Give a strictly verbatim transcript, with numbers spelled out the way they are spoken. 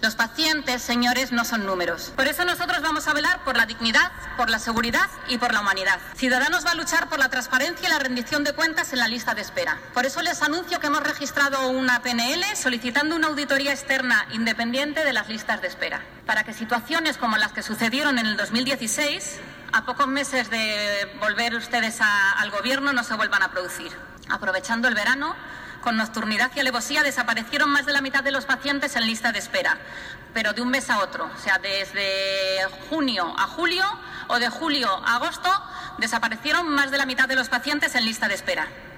Los pacientes, señores, no son números. Por eso nosotros vamos a velar por la dignidad, por la seguridad y por la humanidad. Ciudadanos va a luchar por la transparencia y la rendición de cuentas en la lista de espera. Por eso les anuncio que hemos registrado una P N L solicitando una auditoría externa independiente de las listas de espera, para que situaciones como las que sucedieron en el dos mil dieciséis, a pocos meses de volver ustedes a, al gobierno, no se vuelvan a producir. Aprovechando el verano, con nocturnidad y alevosía desaparecieron más de la mitad de los pacientes en lista de espera, pero de un mes a otro, o sea, desde junio a julio o de julio a agosto, desaparecieron más de la mitad de los pacientes en lista de espera.